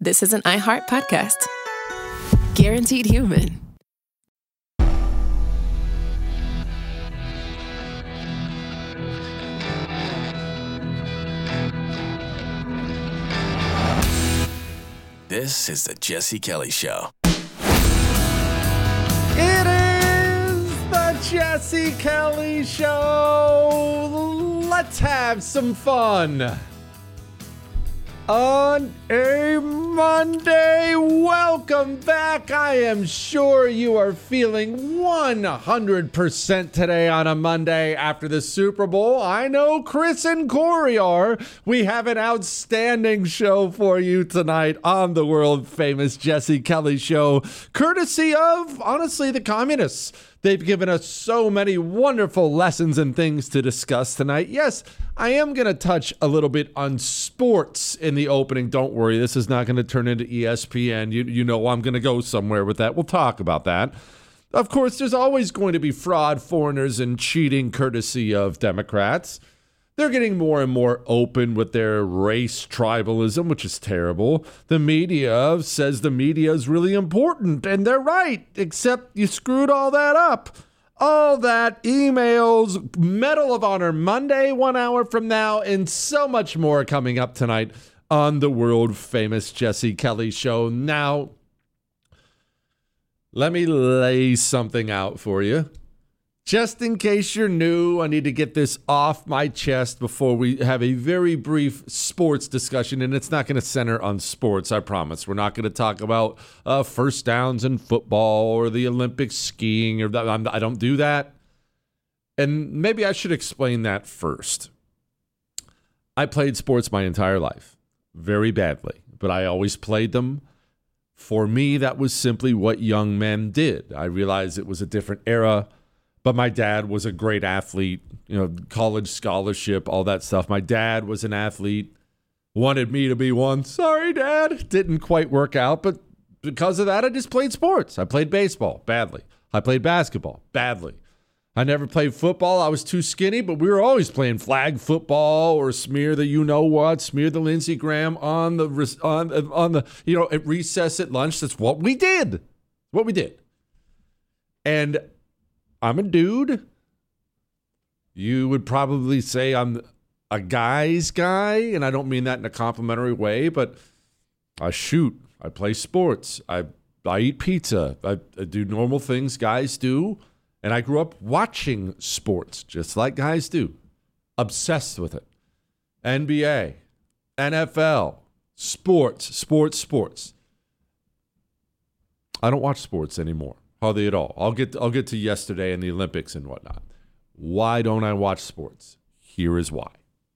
this is an iHeart podcast. Guaranteed Human. This is the Jesse Kelly Show. It is the Jesse Kelly Show. Let's have some fun. On a Monday, welcome back. I am sure you are feeling 100% today on a Monday after the Super Bowl. I know Chris and Corey are. We have an outstanding show for you tonight on the world famous Jesse Kelly Show, courtesy of, honestly, the communists. They've given us so many wonderful lessons and things to discuss tonight. Yes, I am going to touch a little bit on sports in the opening. Don't worry, this is not going to turn into ESPN. You know I'm going to go somewhere with that. We'll talk about that. Of course, there's always going to be fraud, foreigners, and cheating courtesy of Democrats. They're getting more and more open with their race tribalism, which is terrible. The media says the media is really important, and they're right, except you screwed all that up. All that, emails, Medal of Honor Monday, 1 hour from now, and so much more coming up tonight on the world famous Jesse Kelly Show. Now, let me lay something out for you. Just in case you're new, I need to get this off my chest before we have a very brief sports discussion, and it's not going to center on sports, I promise. We're not going to talk about first downs in football or the Olympic skiing. I don't do that. And maybe I should explain that first. I played sports my entire life, very badly, but I always played them. For me, that was simply what young men did. I realized it was a different era. But my dad was a great athlete, college scholarship, all that stuff. My dad was an athlete, wanted me to be one. Sorry, Dad. Didn't quite work out. But because of that, I just played sports. I played baseball badly. I played basketball badly. I never played football. I was too skinny, but we were always playing flag football or smear the smear the Lindsey Graham on the at recess at lunch. That's what we did. And I'm a dude. You would probably say I'm a guy's guy, and I don't mean that in a complimentary way, but I shoot. I play sports. I eat pizza. I do normal things guys do, and I grew up watching sports just like guys do. Obsessed with it. NBA, NFL, sports. I don't watch sports anymore. Hardly at all. I'll get to yesterday and the Olympics and whatnot. Why don't I watch sports? Here is why.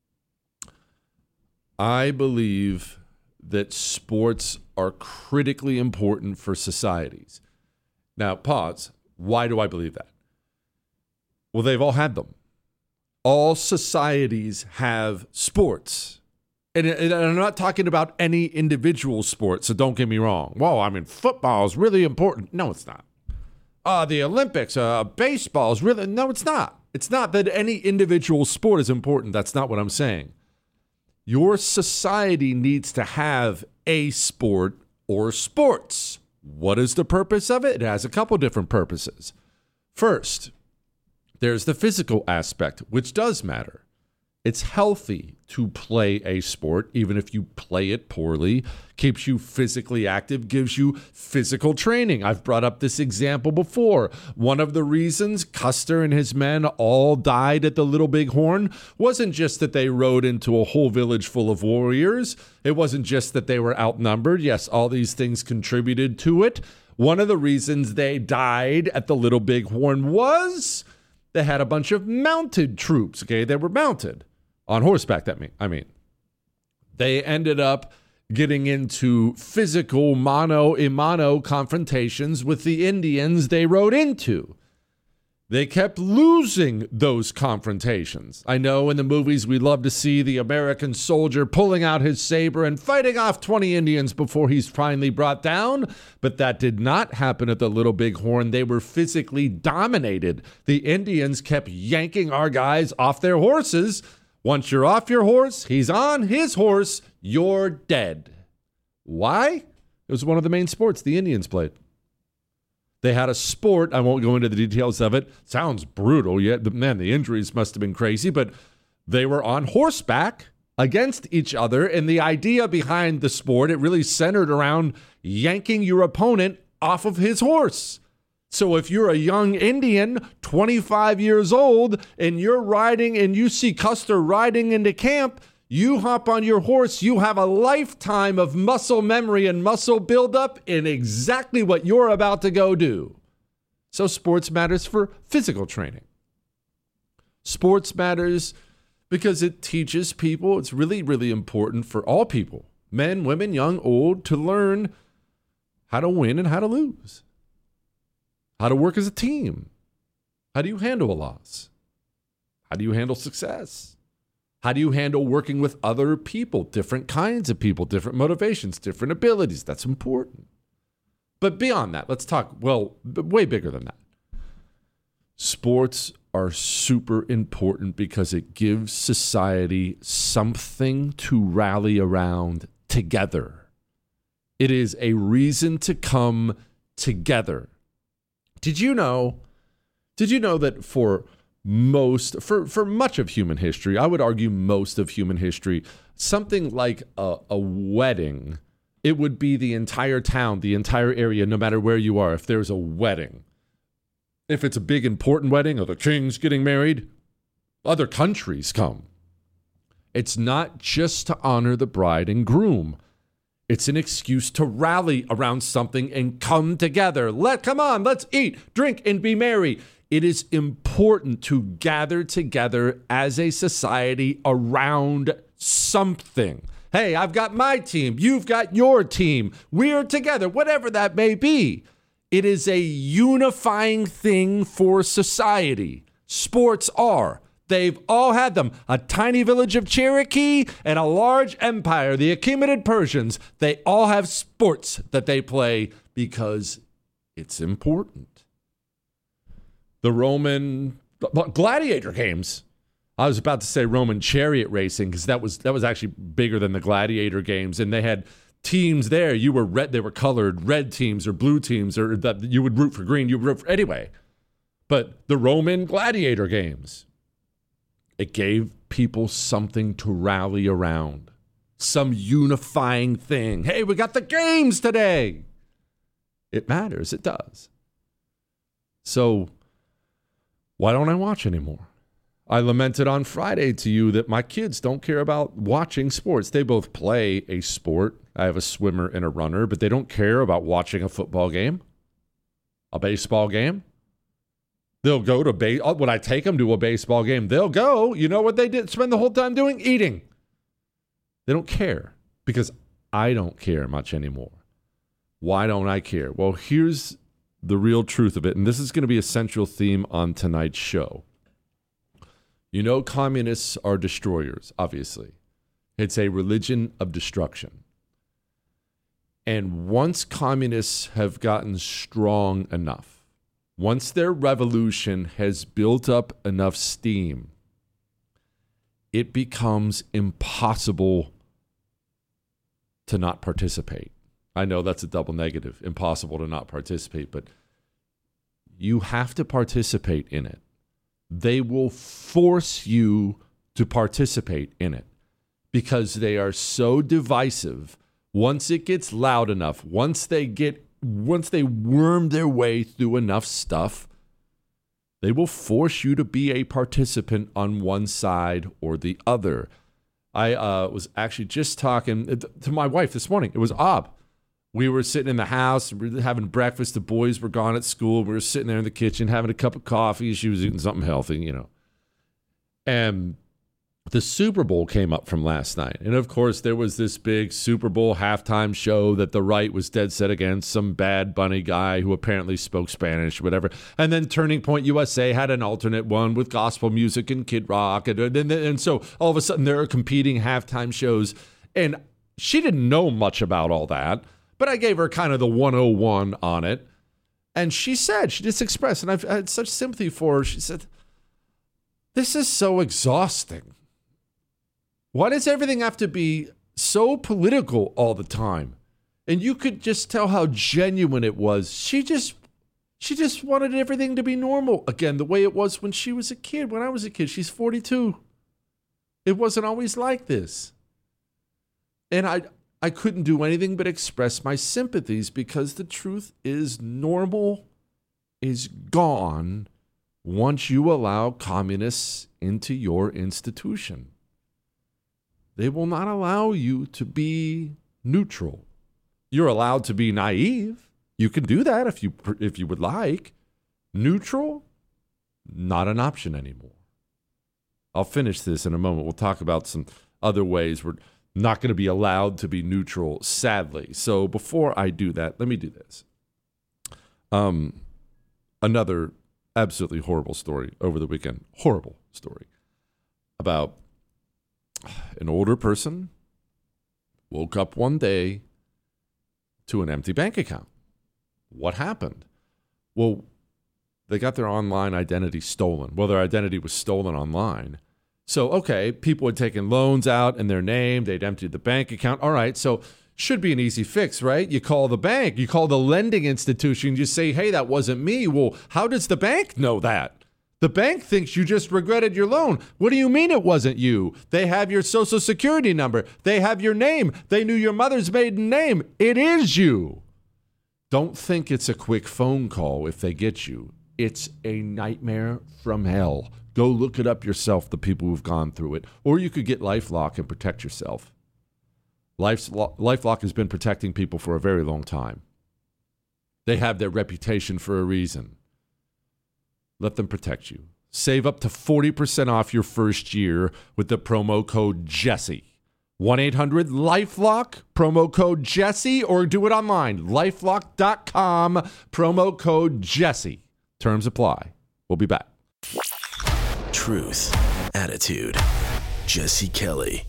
I believe that sports are critically important for societies. Now, pause. Why do I believe that? Well, they've all had them. All societies have sports. And I'm not talking about any individual sport, so don't get me wrong. Well, football is really important. No, it's not. The Olympics, baseball is really... No, it's not. It's not that any individual sport is important. That's not what I'm saying. Your society needs to have a sport or sports. What is the purpose of it? It has a couple different purposes. First, there's the physical aspect, which does matter. It's healthy to play a sport, even if you play it poorly, keeps you physically active, gives you physical training. I've brought up this example before. One of the reasons Custer and his men all died at the Little Big Horn wasn't just that they rode into a whole village full of warriors. It wasn't just that they were outnumbered. Yes, all these things contributed to it. One of the reasons they died at the Little Big Horn was they had a bunch of mounted troops, okay? They were mounted. On horseback, they ended up getting into physical mano-a-mano confrontations with the Indians they rode into. They kept losing those confrontations. I know in the movies we love to see the American soldier pulling out his saber and fighting off 20 Indians before he's finally brought down, but that did not happen at the Little Big Horn. They were physically dominated. The Indians kept yanking our guys off their horses. Once you're off your horse, he's on his horse, you're dead. Why? It was one of the main sports the Indians played. They had a sport. I won't go into the details of it. Sounds brutal. Yet, man, the injuries must have been crazy, but they were on horseback against each other. And the idea behind the sport, it really centered around yanking your opponent off of his horse. So if you're a young Indian, 25 years old, and you're riding and you see Custer riding into camp, you hop on your horse, you have a lifetime of muscle memory and muscle buildup in exactly what you're about to go do. So sports matters for physical training. Sports matters because it teaches people, it's really, really important for all people, men, women, young, old, to learn how to win and how to lose, how to work as a team. How do you handle a loss? How do you handle success? How do you handle working with other people, different kinds of people, different motivations, different abilities? That's important. But beyond that, let's talk, well, way bigger than that. Sports are super important because it gives society something to rally around together. It is a reason to come together. Did you know that for much of human history, I would argue most of human history, something like a wedding, it would be the entire town, the entire area, no matter where you are, if there's a wedding. If it's a big, important wedding, or the king's getting married, other countries come. It's not just to honor the bride and groom. It's an excuse to rally around something and come together. Come on, let's eat, drink, and be merry. It is important to gather together as a society around something. Hey, I've got my team. You've got your team. We're together, whatever that may be. It is a unifying thing for society. Sports are. They've all had them. A tiny village of Cherokee and a large empire, the Achaemenid Persians. They all have sports that they play because it's important. The Roman gladiator games. I was about to say Roman chariot racing because that was actually bigger than the gladiator games, and they had teams there. You were red; they were colored red teams or blue teams, or that you would root for green. You would root for anyway. But the Roman gladiator games, it gave people something to rally around, some unifying thing. Hey, we got the games today. It matters. It does. So why don't I watch anymore? I lamented on Friday to you that my kids don't care about watching sports. They both play a sport. I have a swimmer and a runner, but they don't care about watching a football game, a baseball game. They'll go to when I take them to a baseball game, they'll go. You know what they did? Spend the whole time doing? Eating. They don't care because I don't care much anymore. Why don't I care? Well, here's the real truth of it, and this is going to be a central theme on tonight's show. You know, communists are destroyers, obviously. It's a religion of destruction. And once communists have gotten strong enough, once their revolution has built up enough steam, it becomes impossible to not participate. I know that's a double negative, impossible to not participate, but you have to participate in it. They will force you to participate in it because they are so divisive. Once it gets loud enough, once they worm their way through enough stuff, they will force you to be a participant on one side or the other. I was actually just talking to my wife this morning. It was Ob. We were sitting in the house, we were having breakfast. The boys were gone at school. We were sitting there in the kitchen having a cup of coffee. She was eating something healthy, you know. And the Super Bowl came up from last night. And, of course, there was this big Super Bowl halftime show that the right was dead set against, some Bad Bunny guy who apparently spoke Spanish, whatever. And then Turning Point USA had an alternate one with gospel music and Kid Rock. And so all of a sudden there are competing halftime shows. And she didn't know much about all that. But I gave her kind of the 101 on it. And she just expressed, and I've had such sympathy for her. She said, this is so exhausting. Why does everything have to be so political all the time? And you could just tell how genuine it was. She just wanted everything to be normal. Again, the way it was when she was a kid, when I was a kid. She's 42. It wasn't always like this. And I couldn't do anything but express my sympathies because the truth is normal is gone once you allow communists into your institution. They will not allow you to be neutral. You're allowed to be naive. You can do that if you would like. Neutral, not an option anymore. I'll finish this in a moment. We'll talk about some other ways we're not going to be allowed to be neutral, sadly. So before I do that, let me do this. Another absolutely horrible story over the weekend. Horrible story about an older person woke up one day to an empty bank account. What happened? Well, they got their online identity stolen. Well, their identity was stolen online. So, okay, people had taken loans out in their name. They'd emptied the bank account. All right, so should be an easy fix, right? You call the bank. You call the lending institution. You say, hey, that wasn't me. Well, how does the bank know that? The bank thinks you just regretted your loan. What do you mean it wasn't you? They have your social security number. They have your name. They knew your mother's maiden name. It is you. Don't think it's a quick phone call if they get you. It's a nightmare from hell. Go look it up yourself, the people who've gone through it. Or you could get LifeLock and protect yourself. LifeLock has been protecting people for a very long time. They have their reputation for a reason. Let them protect you. Save up to 40% off your first year with the promo code Jesse. 1-800-LifeLock, promo code Jesse, or do it online. LifeLock.com, promo code Jesse. Terms apply. We'll be back. Truth, attitude, Jesse Kelly.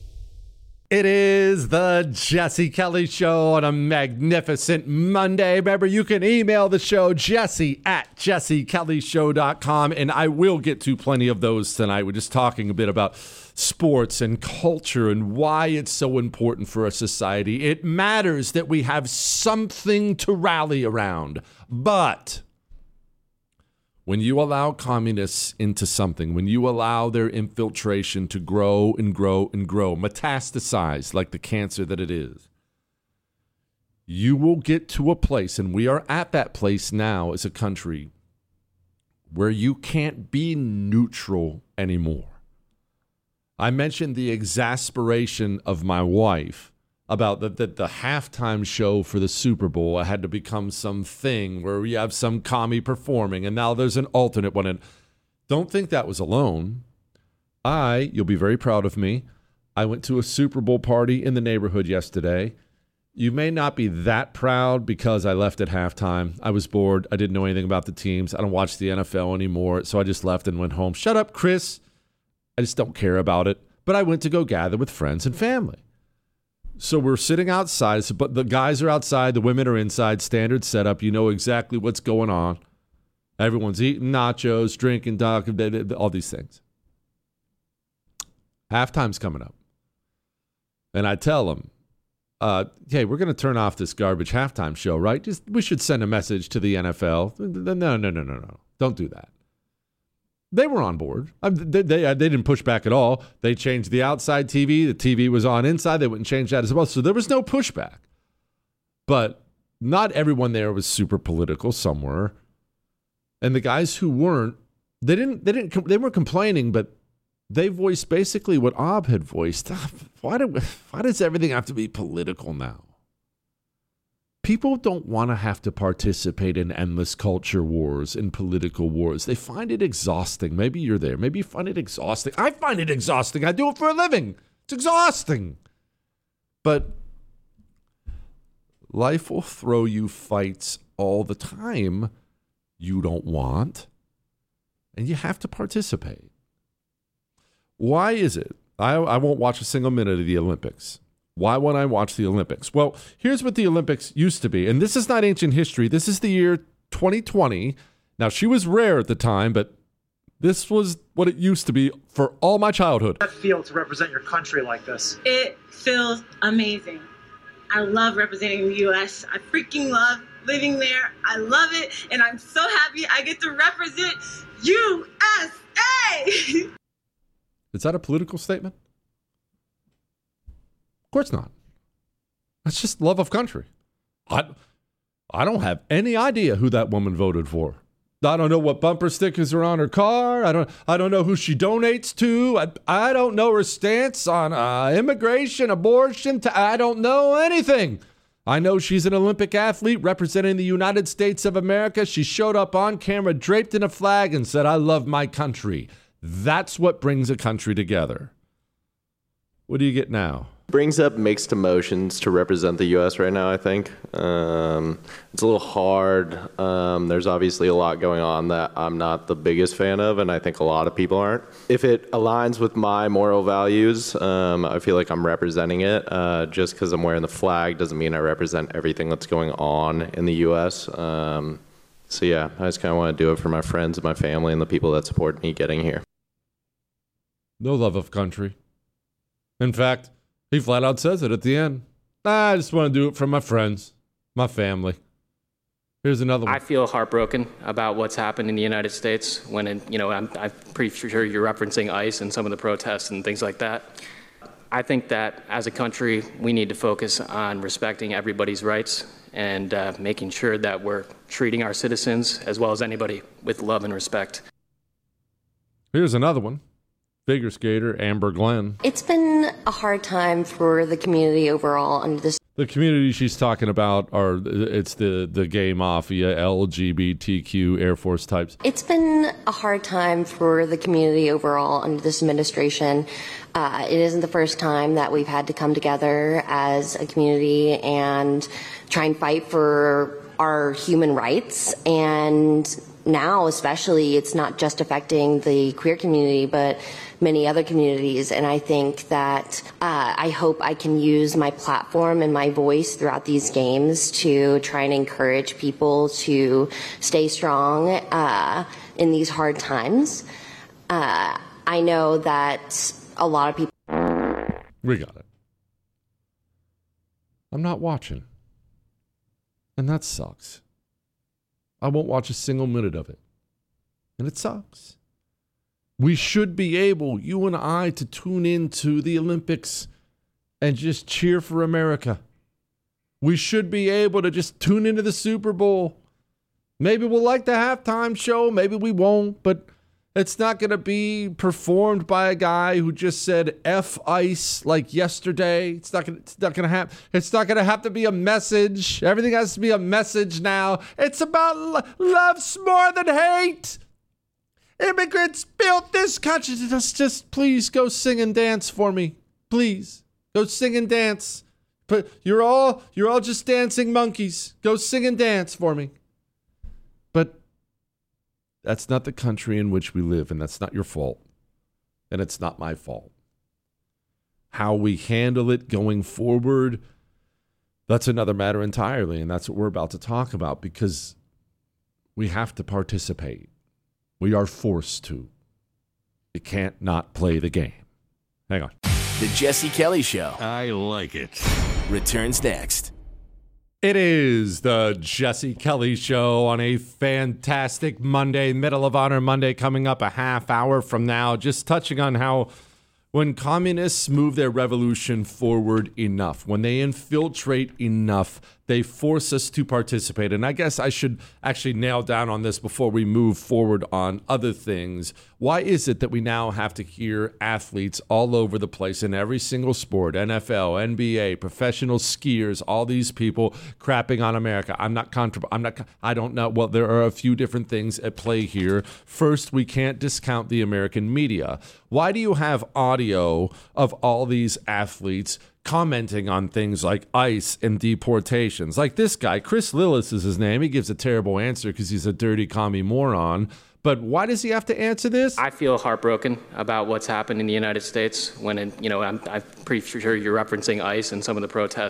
It is the Jesse Kelly Show on a magnificent Monday. Remember, you can email the show, jesse@jessekellyshow.com, and I will get to plenty of those tonight. We're just talking a bit about sports and culture and why it's so important for a society. It matters that we have something to rally around, but when you allow communists into something, when you allow their infiltration to grow and grow and grow, metastasize like the cancer that it is, you will get to a place, and we are at that place now as a country, where you can't be neutral anymore. I mentioned the exasperation of my wife about the halftime show for the Super Bowl. It had to become something where we have some commie performing, and now there's an alternate one. And don't think that was alone. You'll be very proud of me, I went to a Super Bowl party in the neighborhood yesterday. You may not be that proud because I left at halftime. I was bored. I didn't know anything about the teams. I don't watch the NFL anymore, so I just left and went home. Shut up, Chris. I just don't care about it. But I went to go gather with friends and family. So we're sitting outside, but the guys are outside, the women are inside, standard setup. You know exactly what's going on. Everyone's eating nachos, drinking, all these things. Halftime's coming up. And I tell them, hey, we're going to turn off this garbage halftime show, right? We should send a message to the NFL. No. Don't do that. They were on board. They didn't push back at all. They changed the outside TV. The TV was on inside. They wouldn't change that as well. So there was no pushback. But not everyone there was super political. Some were. And the guys who weren't, they weren't complaining, but they voiced basically what Ob had voiced. Why does everything have to be political now? People don't want to have to participate in endless culture wars and political wars. They find it exhausting. Maybe you're there. Maybe you find it exhausting. I find it exhausting. I do it for a living. It's exhausting. But life will throw you fights all the time you don't want, and you have to participate. Why is it? I won't watch a single minute of the Olympics. Why won't I watch the Olympics? Well, here's what the Olympics used to be. And this is not ancient history. This is the year 2020. Now, she was rare at the time, but this was what it used to be for all my childhood. How does it feel to represent your country like this? It feels amazing. I love representing the U.S. I freaking love living there. I love it. And I'm so happy I get to represent USA. Is that a political statement? Of course not. That's just love of country. I don't have any idea who that woman voted for. I don't know what bumper stickers are on her car. I don't know who she donates to. I don't know her stance on immigration, abortion. I don't know anything. I know she's an Olympic athlete representing the United States of America. She showed up on camera draped in a flag and said, "I love my country." That's what brings a country together. What do you get now? Brings up mixed emotions to represent the U.S. right now, I think. It's a little hard. There's obviously a lot going on that I'm not the biggest fan of, and I think a lot of people aren't. If it aligns with my moral values, I feel like I'm representing it. Just because I'm wearing the flag doesn't mean I represent everything that's going on in the U.S. So yeah, I just kind of want to do it for my friends and my family and the people that support me getting here. No love of country. In fact, he flat out says it at the end. I just want to do it for my friends, my family. Here's another one. I feel heartbroken about what's happened in the United States when, I'm pretty sure you're referencing ICE and some of the protests and things like that. I think that as a country, we need to focus on respecting everybody's rights and making sure that we're treating our citizens as well as anybody with love and respect. Here's another one. Figure skater Amber Glenn. It's been a hard time for the community overall under this. The community she's talking about it's the gay mafia, LGBTQ Air Force types. It's been a hard time for the community overall under this administration. It isn't the first time that we've had to come together as a community and try and fight for our human rights. And now especially, it's not just affecting the queer community, but many other communities. And I think that I hope I can use my platform and my voice throughout these games to try and encourage people to stay strong in these hard times. I know that a lot of people... We got it. I'm not watching. And that sucks. I won't watch a single minute of it. And it sucks. We should be able, you and I, to tune into the Olympics and just cheer for America. We should be able to just tune into the Super Bowl. Maybe we'll like the halftime show, maybe we won't, but it's not going to be performed by a guy who just said F ICE like yesterday. It's not going to happen. It's not going to have to be a message. Everything has to be a message now. It's about love's more than hate. Immigrants built this country. Just please go sing and dance for me. Please go sing and dance. But you're all just dancing monkeys. Go sing and dance for me. But that's not the country in which we live, and that's not your fault. And it's not my fault. How we handle it going forward, that's another matter entirely, and that's what we're about to talk about, because we have to participate. We are forced to. You can't not play the game. Hang on. The Jesse Kelly Show. I like it. Returns next. It is the Jesse Kelly Show on a fantastic Monday, Medal of Honor Monday, coming up a half hour from now. Just touching on how when communists move their revolution forward enough, when they infiltrate enough, they force us to participate. And I guess I should actually nail down on this before we move forward on other things. Why is it that we now have to hear athletes all over the place in every single sport, NFL, NBA, professional skiers, all these people crapping on America? I don't know. Well, there are a few different things at play here. First, we can't discount the American media. Why do you have audio of all these athletes commenting on things like ICE and deportations? Like this guy, Chris Lillis is his name. He gives a terrible answer because he's a dirty commie moron. But why does he have to answer this? I feel heartbroken about what's happened in the United States when, I'm pretty sure you're referencing ICE and some of the protests. And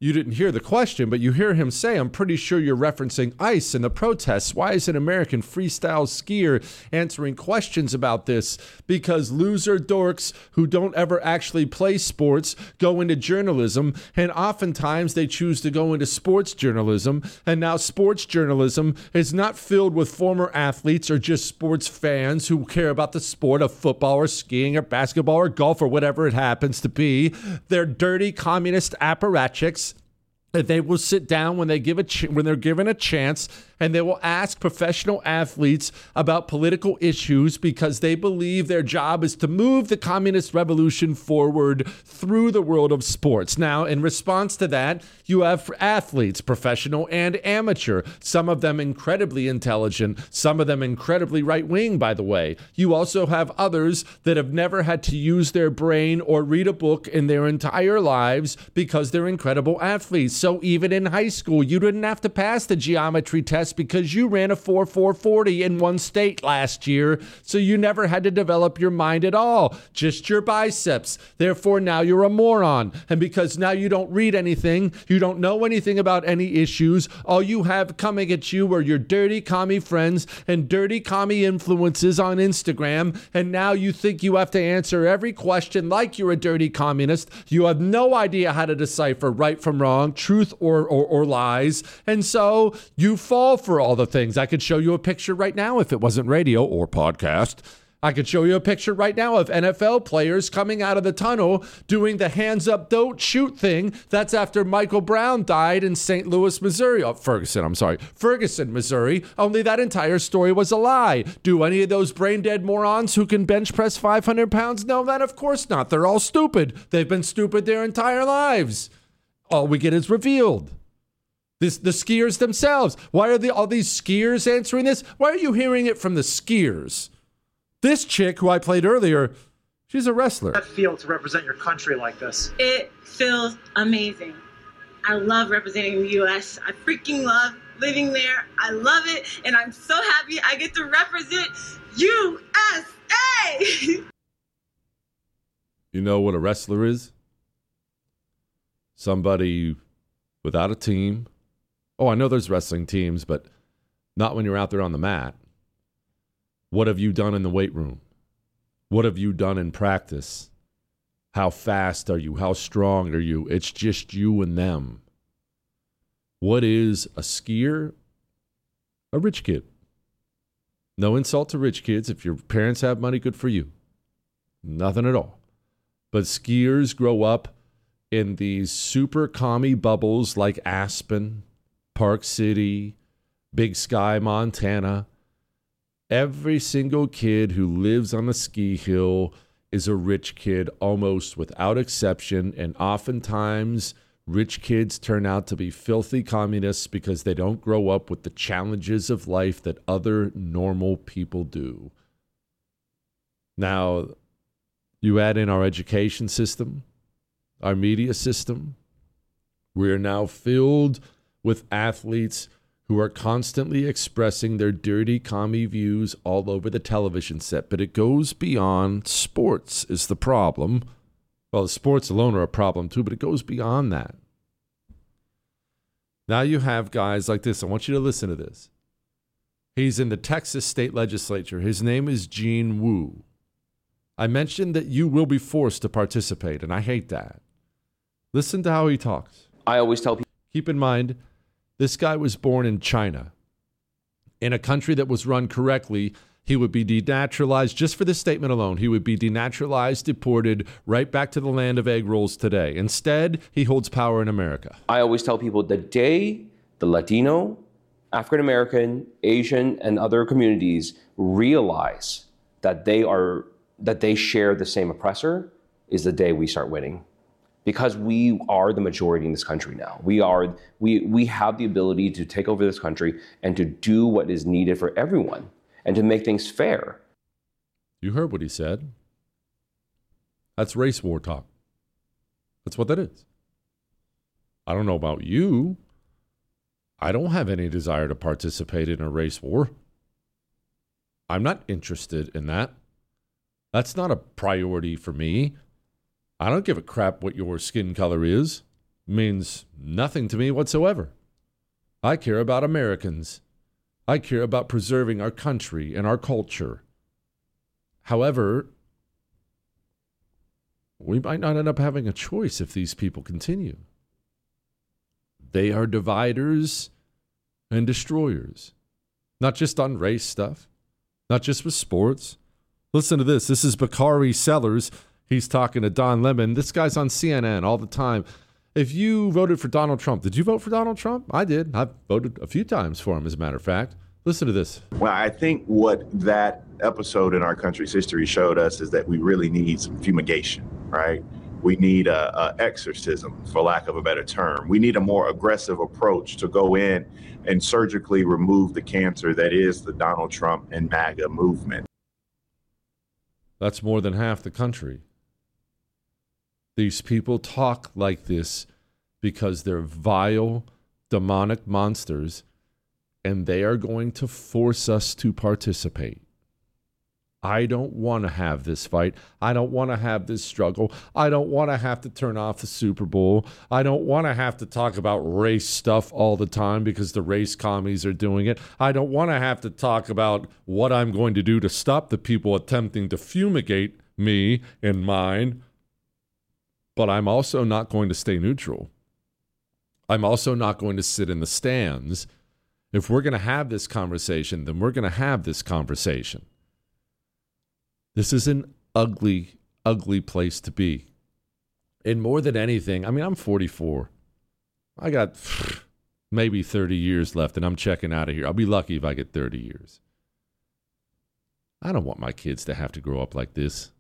you didn't hear the question, but you hear him say, I'm pretty sure you're referencing ICE and the protests. Why is an American freestyle skier answering questions about this? Because loser dorks who don't ever actually play sports go into journalism, and oftentimes they choose to go into sports journalism. And now sports journalism is not filled with former athletes or just sports fans who care about the sport of football or skiing or basketball or golf or whatever it happens to be. They're dirty communist apparatchiks. They will sit down when they're given a chance, and they will ask professional athletes about political issues because they believe their job is to move the communist revolution forward through the world of sports. Now, in response to that, you have athletes, professional and amateur, some of them incredibly intelligent, some of them incredibly right-wing, by the way. You also have others that have never had to use their brain or read a book in their entire lives because they're incredible athletes. So even in high school, you didn't have to pass the geometry test because you ran a 4.40 in one state last year. So you never had to develop your mind at all, just your biceps. Therefore, now you're a moron. And because now you don't read anything, you don't know anything about any issues, all you have coming at you are your dirty commie friends and dirty commie influences on Instagram. And now you think you have to answer every question like you're a dirty communist. You have no idea how to decipher right from wrong, truth or lies. And so you fall for all the things. I could show you a picture right now if it wasn't radio or podcast. I could show you a picture right now of NFL players coming out of the tunnel doing the hands up, don't shoot thing. That's after Michael Brown died in St. Louis, Missouri. Ferguson, Missouri. Only that entire story was a lie. Do any of those brain dead morons who can bench press 500 pounds know that? Of course not. They're all stupid. They've been stupid their entire lives. All we get is revealed. The skiers themselves. Why are all these skiers answering this? Why are you hearing it from the skiers? This chick who I played earlier, she's a wrestler. How does it feel to represent your country like this? It feels amazing. I love representing the U.S. I freaking love living there. I love it. And I'm so happy I get to represent USA. You know what a wrestler is? Somebody without a team. Oh, I know there's wrestling teams, but not when you're out there on the mat. What have you done in the weight room? What have you done in practice? How fast are you? How strong are you? It's just you and them. What is a skier? A rich kid. No insult to rich kids. If your parents have money, good for you. Nothing at all. But skiers grow up in these super commie bubbles like Aspen, Park City, Big Sky, Montana. Every single kid who lives on a ski hill is a rich kid almost without exception, and oftentimes rich kids turn out to be filthy communists because they don't grow up with the challenges of life that other normal people do. Now, you add in our education system, our media system. We are now filled with athletes who are constantly expressing their dirty commie views all over the television set. But it goes beyond sports is the problem. Well, the sports alone are a problem too, but it goes beyond that. Now you have guys like this. I want you to listen to this. He's in the Texas state legislature. His name is Gene Wu. I mentioned that you will be forced to participate, and I hate that. Listen to how he talks. I always tell people. Keep in mind, this guy was born in China. In a country that was run correctly, he would be denaturalized, just for this statement alone, he would be denaturalized, deported right back to the land of egg rolls today. Instead, he holds power in America. I always tell people the day the Latino, African American, Asian, and other communities realize that they share the same oppressor is the day we start winning. Because we are the majority in this country now. We have the ability to take over this country and to do what is needed for everyone and to make things fair. You heard what he said. That's race war talk. That's what that is. I don't know about you. I don't have any desire to participate in a race war. I'm not interested in that. That's not a priority for me. I don't give a crap what your skin color is. means nothing to me whatsoever. I care about Americans. I care about preserving our country and our culture. However, we might not end up having a choice if these people continue. They are dividers and destroyers, not just on race stuff, not just with sports. Listen to this. This is Bakari Sellers. He's talking to Don Lemon. This guy's on CNN all the time. If you voted for Donald Trump, did you vote for Donald Trump? I did. I've voted a few times for him, as a matter of fact. Listen to this. Well, I think what that episode in our country's history showed us is that we really need some fumigation, right? We need a exorcism, for lack of a better term. We need a more aggressive approach to go in and surgically remove the cancer that is the Donald Trump and MAGA movement. That's more than half the country. These people talk like this because they're vile, demonic monsters, and they are going to force us to participate. I don't want to have this fight. I don't want to have this struggle. I don't want to have to turn off the Super Bowl. I don't want to have to talk about race stuff all the time because the race commies are doing it. I don't want to have to talk about what I'm going to do to stop the people attempting to fumigate me and mine. But I'm also not going to stay neutral. I'm also not going to sit in the stands. If we're going to have this conversation, then we're going to have this conversation. This is an ugly, ugly place to be. And more than anything, I mean, I'm 44. I got maybe 30 years left, and I'm checking out of here. I'll be lucky if I get 30 years. I don't want my kids to have to grow up like this.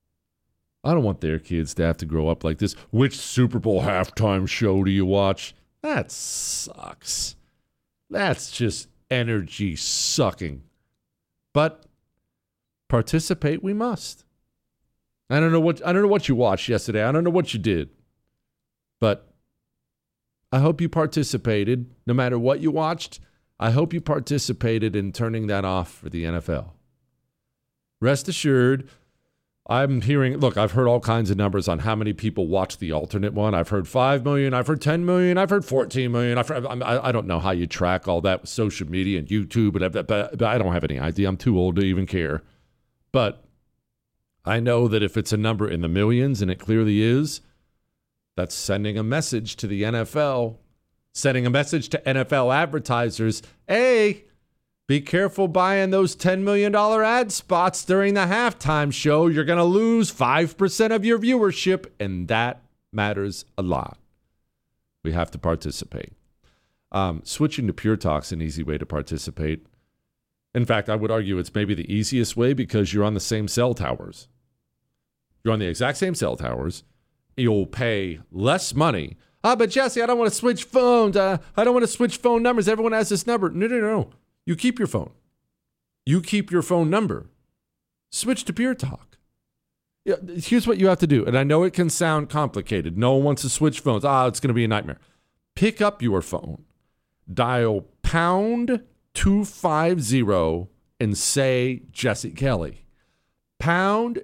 I don't want their kids to have to grow up like this. Which Super Bowl halftime show do you watch? That sucks. That's just energy sucking. But participate we must. I don't know what you watched yesterday. I don't know what you did. But I hope you participated. No matter what you watched, I hope you participated in turning that off for the NFL. Rest assured, I'm hearing, look, I've heard all kinds of numbers on how many people watch the alternate one. I've heard 5 million, I've heard 10 million, I've heard 14 million. I don't know how you track all that with social media and YouTube, but I don't have any idea. I'm too old to even care. But I know that if it's a number in the millions, and it clearly is, that's sending a message to the NFL, sending a message to NFL advertisers, hey, be careful buying those $10 million ad spots during the halftime show. You're going to lose 5% of your viewership, and that matters a lot. We have to participate. Switching to Pure Talk's an easy way to participate. In fact, I would argue it's maybe the easiest way because you're on the same cell towers. You're on the exact same cell towers. You'll pay less money. But Jesse, I don't want to switch phones. I don't want to switch phone numbers. Everyone has this number. No. You keep your phone. You keep your phone number. Switch to Pure Talk. Yeah, here's what you have to do. And I know it can sound complicated. No one wants to switch phones. It's going to be a nightmare. Pick up your phone. Dial pound 250 and say Jesse Kelly. Pound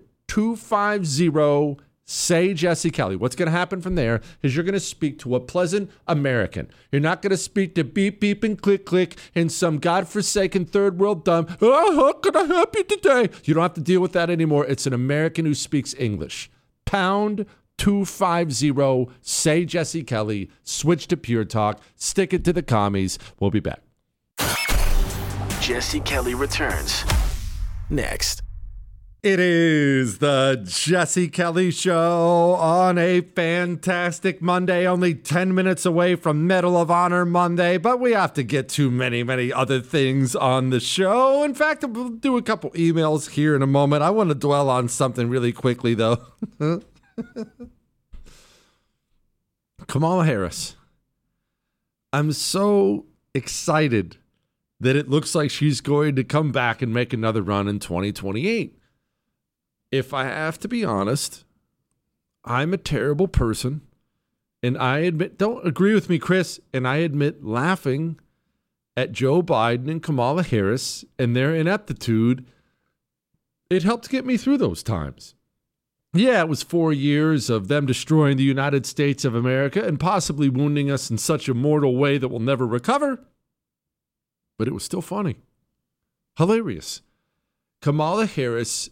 250, say Jesse Kelly. What's going to happen from there is you're going to speak to a pleasant American. You're not going to speak to beep, beep, and click, click in some godforsaken third world dumb, how can I help you today? You don't have to deal with that anymore. It's an American who speaks English. Pound 250, say Jesse Kelly, switch to Pure Talk, stick it to the commies. We'll be back. Jesse Kelly returns next. It is the Jesse Kelly Show on a fantastic Monday, only 10 minutes away from Medal of Honor Monday, but we have to get to many other things on the show. In fact, we'll do a couple emails here in a moment. I want to dwell on something really quickly, though. Kamala Harris. I'm so excited that it looks like she's going to come back and make another run in 2028. If I have to be honest, I'm a terrible person, and I admit, don't agree with me, Chris, and I admit laughing at Joe Biden and Kamala Harris and their ineptitude, it helped get me through those times. Yeah, it was 4 years of them destroying the United States of America and possibly wounding us in such a mortal way that we'll never recover. But it was still funny. Hilarious. Kamala Harris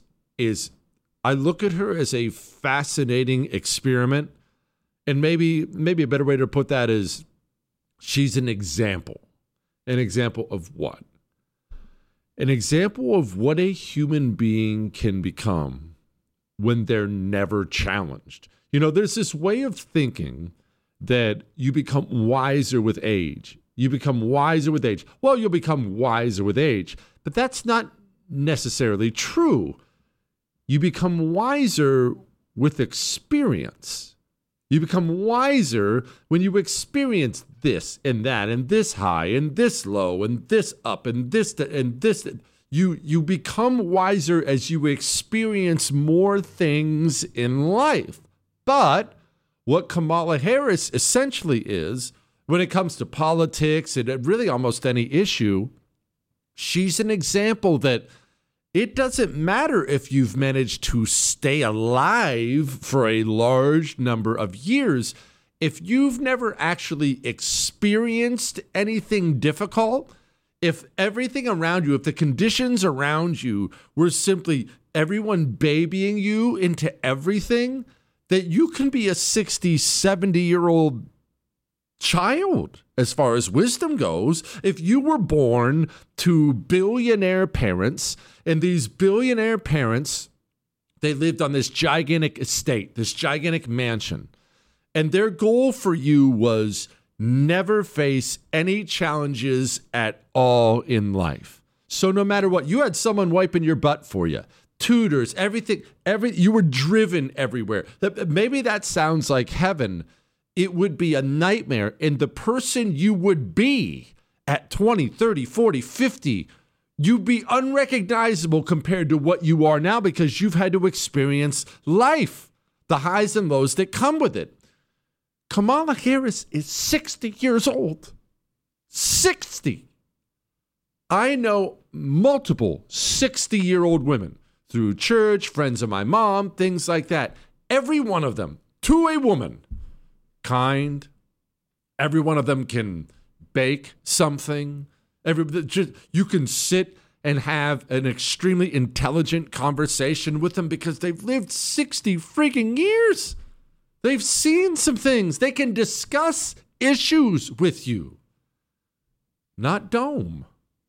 I look at her as a fascinating experiment. And maybe a better way to put that is she's an example. An example of what? An example of what a human being can become when they're never challenged. You know, there's this way of thinking that you become wiser with age. You become wiser with age. Well, you'll become wiser with age, but that's not necessarily true. You become wiser with experience. You become wiser when you experience this and that and this high and this low and this up and this and this. You become wiser as you experience more things in life. But what Kamala Harris essentially is, when it comes to politics and really almost any issue, she's an example that it doesn't matter if you've managed to stay alive for a large number of years. If you've never actually experienced anything difficult, if everything around you, if the conditions around you were simply everyone babying you into everything, that you can be a 60, 70-year-old child as far as wisdom goes. If you were born to billionaire parents, and these billionaire parents, they lived on this gigantic estate, this gigantic mansion, and their goal for you was never face any challenges at all in life. So no matter what, you had someone wiping your butt for you, tutors, everything, you were driven everywhere. Maybe that sounds like heaven. It would be a nightmare. And the person you would be at 20, 30, 40, 50, you'd be unrecognizable compared to what you are now because you've had to experience life, the highs and lows that come with it. Kamala Harris is 60 years old. 60. I know multiple 60-year-old women through church, friends of my mom, things like that. Every one of them, to a woman, kind. Every one of them can bake something. You can sit and have an extremely intelligent conversation with them because they've lived 60 freaking years. They've seen some things. They can discuss issues with you. Not Dome.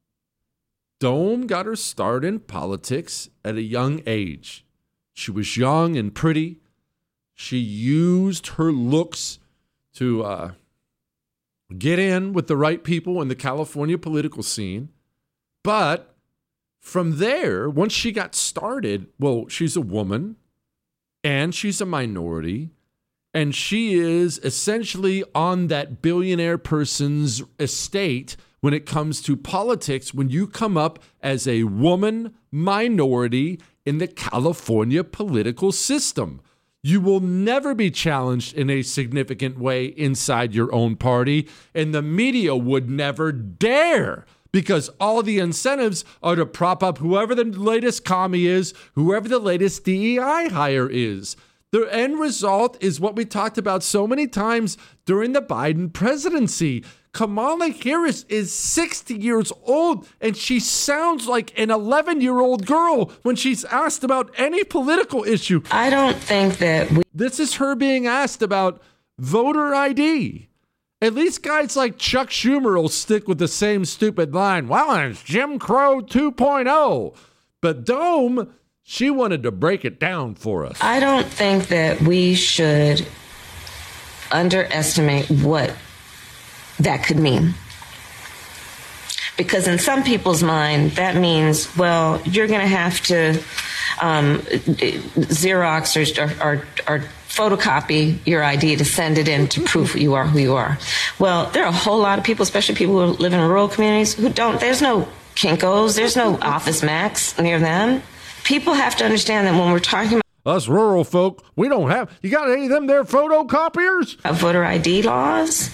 Dome got her start in politics at a young age. She was young and pretty. She used her looks to get in with the right people in the California political scene. But from there, once she got started, well, she's a woman and she's a minority. And she is essentially on that billionaire person's estate when it comes to politics, when you come up as a woman minority in the California political system. You will never be challenged in a significant way inside your own party, and the media would never dare, because all the incentives are to prop up whoever the latest commie is, whoever the latest DEI hire is. The end result is what we talked about so many times during the Biden presidency. Kamala Harris is 60 years old, and she sounds like an 11-year-old girl when she's asked about any political issue. I don't think that This is her being asked about voter ID. At least guys like Chuck Schumer will stick with the same stupid line. Well, it's Jim Crow 2.0. But Dome, she wanted to break it down for us. I don't think that we should underestimate what that could mean. Because in some people's mind, that means, well, you're going to have to Xerox or photocopy your ID to send it in to prove you are who you are. Well, there are a whole lot of people, especially people who live in rural communities, who don't. There's no Kinko's, there's no Office Max near them. People have to understand that when we're talking about us rural folk, we don't have, you got any of them there photocopiers? Voter ID laws.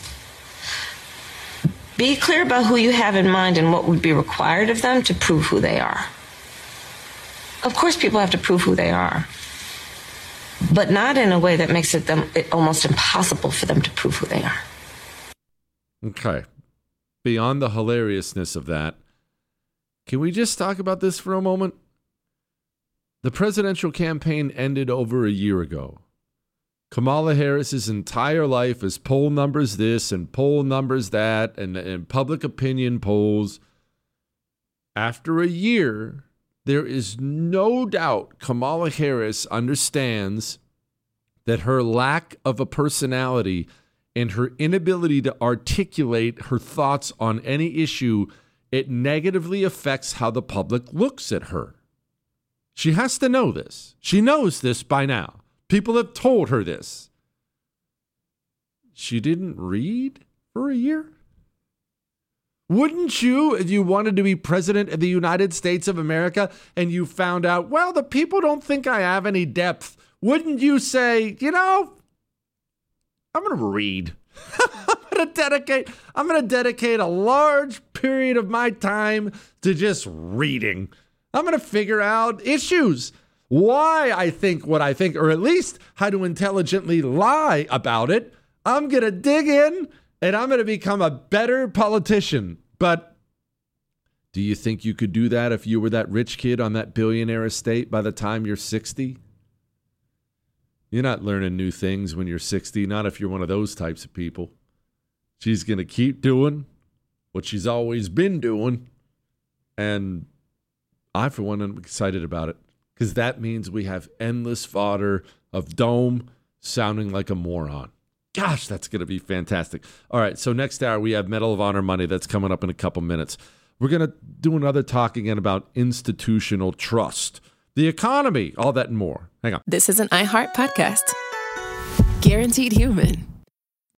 Be clear about who you have in mind and what would be required of them to prove who they are. Of course, people have to prove who they are. but not in a way that makes it almost impossible for them to prove who they are. Okay. Beyond the hilariousness of that, can we just talk about this for a moment? The presidential campaign ended over a year ago. Kamala Harris's entire life is poll numbers this and poll numbers that and public opinion polls. After a year, there is no doubt Kamala Harris understands that her lack of a personality and her inability to articulate her thoughts on any issue, it negatively affects how the public looks at her. She has to know this. She knows this by now. People have told her this. She didn't read for a year? Wouldn't you, if you wanted to be president of the United States of America and you found out, well, the people don't think I have any depth, wouldn't you say, I'm going to read. I'm going to dedicate a large period of my time to just reading. I'm going to figure out issues, why I think what I think, or at least how to intelligently lie about it. I'm going to dig in and I'm going to become a better politician. But do you think you could do that if you were that rich kid on that billionaire estate by the time you're 60? You're not learning new things when you're 60, not if you're one of those types of people. She's going to keep doing what she's always been doing. And I, for one, am excited about it because that means we have endless fodder of Dome sounding like a moron. Gosh, that's going to be fantastic. All right, so next hour we have Medal of Honor money. That's coming up in a couple minutes. We're going to do another talk again about institutional trust, the economy, all that and more. Hang on. This is an iHeart podcast. Guaranteed Human.